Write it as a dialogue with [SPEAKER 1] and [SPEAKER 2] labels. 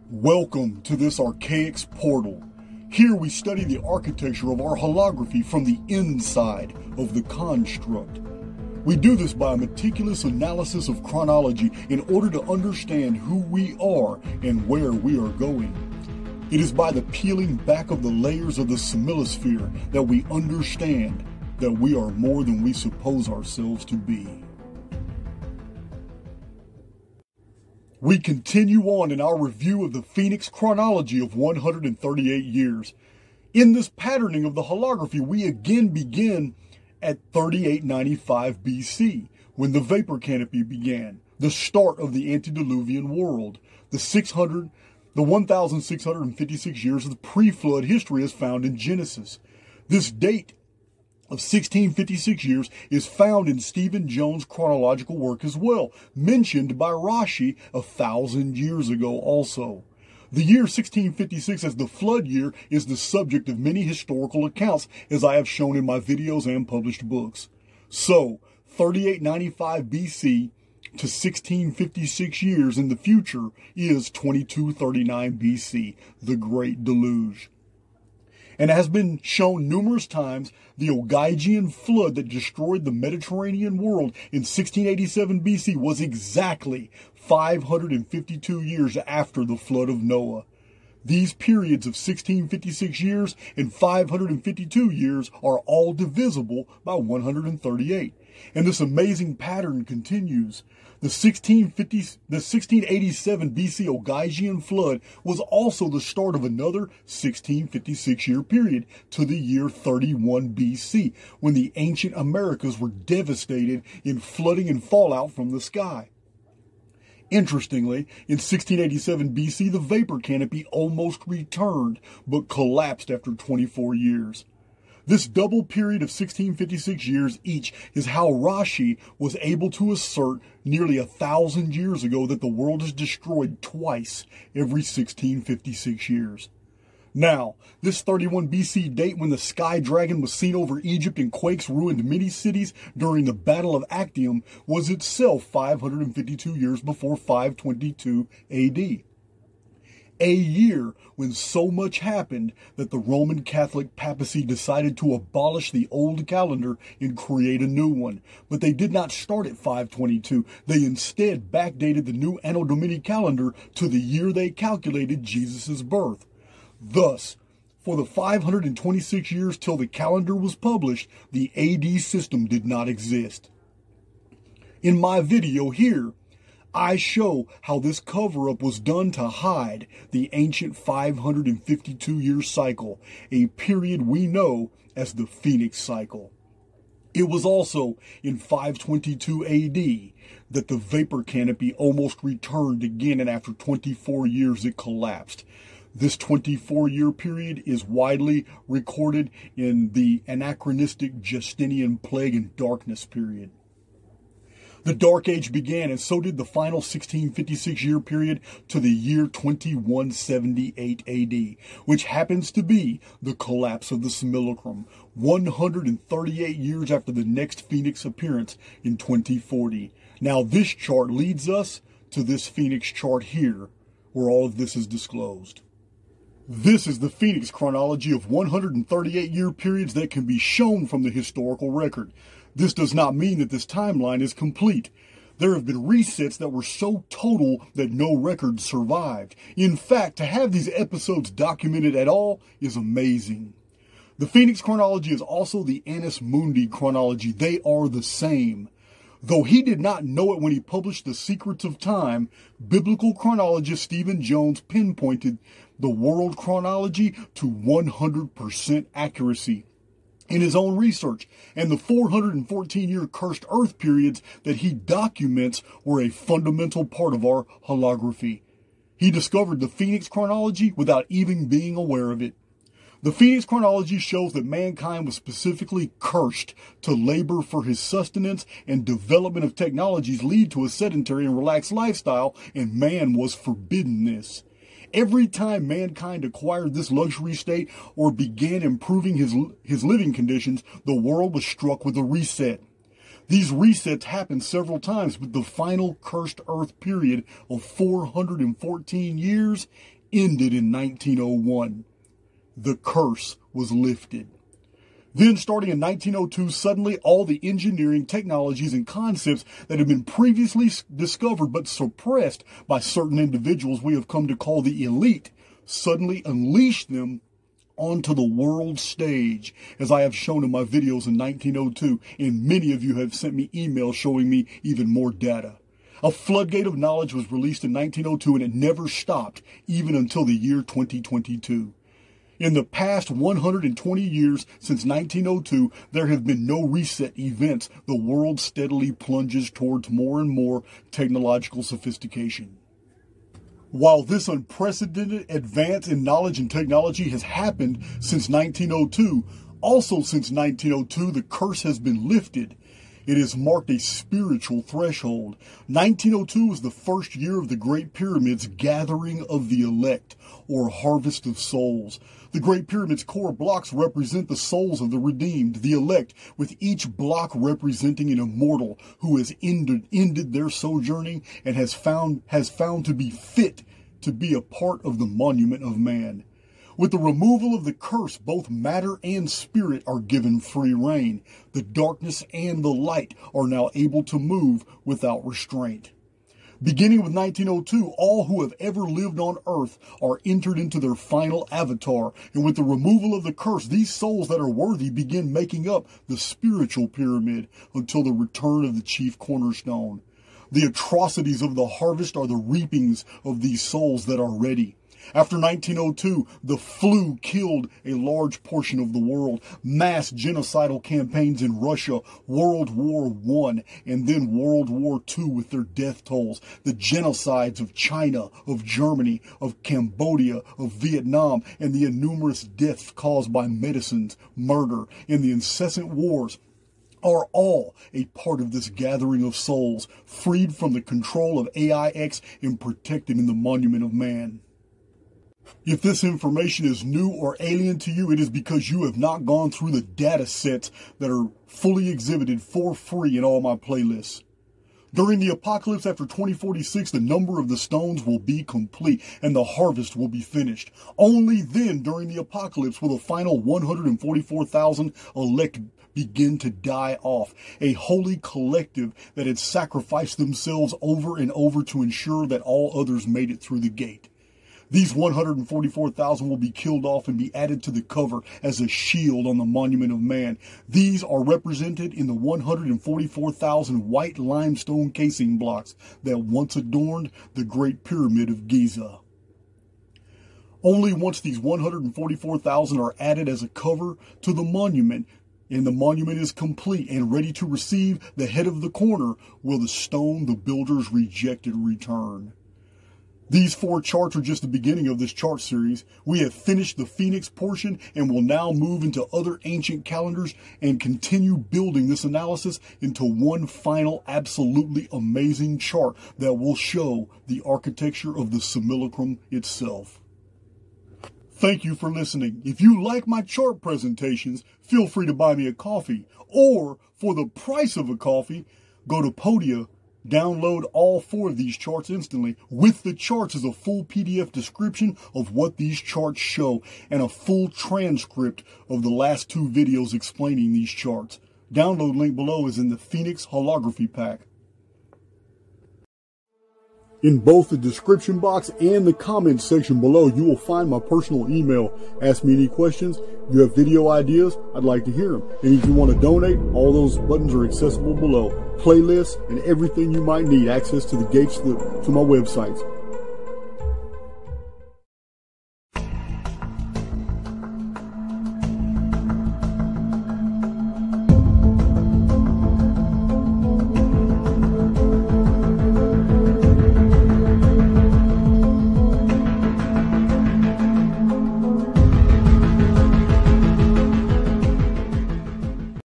[SPEAKER 1] Welcome to this Archaics portal. Here we study the architecture of our holography from the inside of the construct. We do this by a meticulous analysis of chronology in order to understand who we are and where we are going. It is by the peeling back of the layers of the similosphere that we understand that we are more than we suppose ourselves to be. We continue on in our review of the Phoenix chronology of 138 years. In this patterning of the holography, we again begin at 3895 BC, when the vapor canopy began, the start of the antediluvian world. The 1,656 years of the pre-flood history is found in Genesis. This date of 1656 years is found in Stephen Jones' chronological work as well, mentioned by Rashi 1,000 years ago also. The year 1656 as the flood year is the subject of many historical accounts, as I have shown in my videos and published books. So, 3895 BC to 1656 years in the future is 2239 BC, the Great Deluge. And has been shown numerous times, the Ogygian flood that destroyed the Mediterranean world in 1687 BC was exactly 552 years after the flood of Noah. These periods of 1656 years and 552 years are all divisible by 138. And this amazing pattern continues. The 1687 BC Ogygian flood was also the start of another 1656 year period to the year 31 BC, when the ancient Americas were devastated in flooding and fallout from the sky. Interestingly, in 1687 BC, the vapor canopy almost returned, but collapsed after 24 years. This double period of 1656 years each is how Rashi was able to assert nearly 1,000 years ago that the world is destroyed twice every 1656 years. Now, this 31 BC date when the sky dragon was seen over Egypt and quakes ruined many cities during the Battle of Actium was itself 552 years before 522 AD. A year when so much happened that the Roman Catholic papacy decided to abolish the old calendar and create a new one. But they did not start at 522. They instead backdated the new Anno Domini calendar to the year they calculated Jesus' birth. Thus, for the 526 years till the calendar was published, the AD system did not exist. In my video here, I show how this cover-up was done to hide the ancient 552-year cycle, a period we know as the Phoenix cycle. It was also in 522 AD that the vapor canopy almost returned again, and after 24 years it collapsed. This 24-year period is widely recorded in the anachronistic Justinian plague and darkness period. The Dark Age began, and so did the final 1656-year period to the year 2178 AD, which happens to be the collapse of the Simulacrum, 138 years after the next Phoenix appearance in 2040. Now this chart leads us to this Phoenix chart here, where all of this is disclosed. This is the Phoenix chronology of 138-year periods that can be shown from the historical record. This does not mean that this timeline is complete. There have been resets that were so total that no records survived. In fact, to have these episodes documented at all is amazing. The Phoenix chronology is also the Annus Mundi chronology. They are the same. Though he did not know it when he published The Secrets of Time, biblical chronologist Stephen Jones pinpointed the world chronology to 100% accuracy in his own research, and the 414-year cursed earth periods that he documents were a fundamental part of our holography. He discovered the Phoenix chronology without even being aware of it. The Phoenix chronology shows that mankind was specifically cursed to labor for his sustenance, and development of technologies lead to a sedentary and relaxed lifestyle, and man was forbidden this. Every time mankind acquired this luxury state or began improving his living conditions, the world was struck with a reset. These resets happened several times, but the final cursed earth period of 414 years ended in 1901. The curse was lifted. Then, starting in 1902, suddenly all the engineering, technologies, and concepts that had been previously discovered but suppressed by certain individuals we have come to call the elite suddenly unleashed them onto the world stage, as I have shown in my videos in 1902, and many of you have sent me emails showing me even more data. A floodgate of knowledge was released in 1902, and it never stopped, even until the year 2022. In the past 120 years since 1902, there have been no reset events. The world steadily plunges towards more and more technological sophistication. While this unprecedented advance in knowledge and technology has happened since 1902, also since 1902, the curse has been lifted. It has marked a spiritual threshold. 1902 was the first year of the Great Pyramid's gathering of the elect, or harvest of souls. The Great Pyramid's core blocks represent the souls of the redeemed, the elect, with each block representing an immortal who has ended their sojourning and has found to be fit to be a part of the monument of man. With the removal of the curse, both matter and spirit are given free rein. The darkness and the light are now able to move without restraint. Beginning with 1902, all who have ever lived on earth are entered into their final avatar, and with the removal of the curse, these souls that are worthy begin making up the spiritual pyramid until the return of the chief cornerstone. The atrocities of the harvest are the reapings of these souls that are ready. After 1902, the flu killed a large portion of the world. Mass genocidal campaigns in Russia, World War I, and then World War II with their death tolls. The genocides of China, of Germany, of Cambodia, of Vietnam, and the innumerous deaths caused by medicines, murder, and the incessant wars are all a part of this gathering of souls, freed from the control of AIX and protected in the monument of man. If this information is new or alien to you, it is because you have not gone through the data sets that are fully exhibited for free in all my playlists. During the apocalypse after 2046, the number of the stones will be complete and the harvest will be finished. Only then, during the apocalypse, will the final 144,000 elect begin to die off. A holy collective that had sacrificed themselves over and over to ensure that all others made it through the gate. These 144,000 will be killed off and be added to the cover as a shield on the monument of man. These are represented in the 144,000 white limestone casing blocks that once adorned the Great Pyramid of Giza. Only once these 144,000 are added as a cover to the monument, and the monument is complete and ready to receive the head of the corner, will the stone the builders rejected return. These 4 charts are just the beginning of this chart series. We have finished the Phoenix portion and will now move into other ancient calendars and continue building this analysis into one final absolutely amazing chart that will show the architecture of the simulacrum itself. Thank you for listening. If you like my chart presentations, feel free to buy me a coffee, or for the price of a coffee, go to Podia. Download all 4 of these charts instantly. With the charts is a full PDF description of what these charts show and a full transcript of the last 2 videos explaining these charts. Download link below is in the Phoenix Holography Pack. In both the description box and the comments section below, you will find my personal email. Ask me any questions. You have video ideas, I'd like to hear them. And if you want to donate, all those buttons are accessible below. Playlists and everything you might need, access to the gates to my websites.